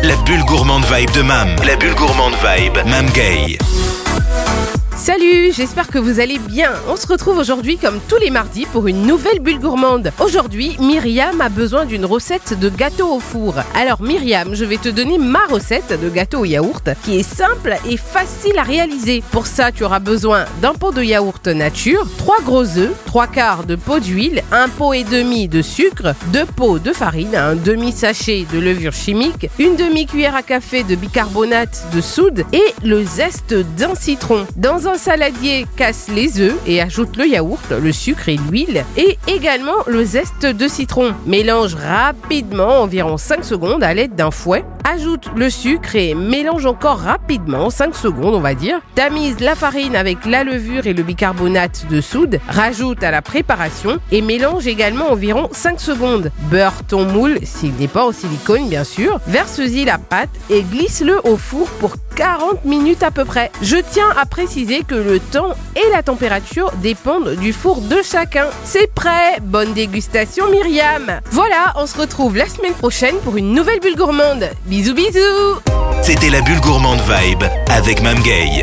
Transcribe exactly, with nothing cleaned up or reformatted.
La bulle gourmande vibe de Mam. La bulle gourmande vibe, Mam Gay. Salut, j'espère que vous allez bien. On se retrouve aujourd'hui comme tous les mardis pour une nouvelle bulle gourmande. Aujourd'hui, Myriam a besoin d'une recette de gâteau au four. Alors Myriam, je vais te donner ma recette de gâteau au yaourt qui est simple et facile à réaliser. Pour ça, tu auras besoin d'un pot de yaourt nature, trois gros œufs, trois quarts de pot d'huile, un pot et demi de sucre, deux pots de farine, un demi-sachet de levure chimique, une demi-cuillère à café de bicarbonate de soude et le zeste d'un citron. Dans un saladier, casse les œufs et ajoute le yaourt, le sucre et l'huile et également le zeste de citron. Mélange rapidement environ cinq secondes à l'aide d'un fouet. Ajoute le sucre et mélange encore rapidement, cinq secondes on va dire. Tamise la farine avec la levure et le bicarbonate de soude. Rajoute à la préparation et mélange également environ cinq secondes. Beurre ton moule, s'il n'est pas en silicone bien sûr. Verse-y la pâte et glisse-le au four pour quarante minutes à peu près. Je tiens à préciser que le temps et la température dépendent du four de chacun. C'est prêt, bonne dégustation Myriam. Voilà, on se retrouve la semaine prochaine pour une nouvelle bulle gourmande. Bisous bisous. C'était la bulle gourmande vibe avec Mam Gay.